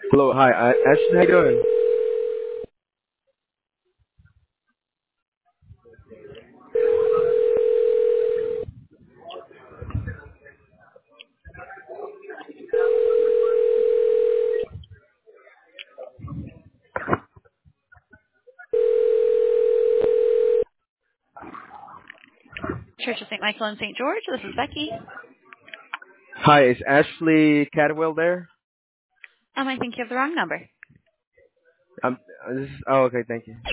Hello, hi, Ashley, how you doing? Church of St. Michael and St. George. This is Becky. Hi, is Ashley Cadwell there? I think you have the wrong number. Um, oh, okay, thank you.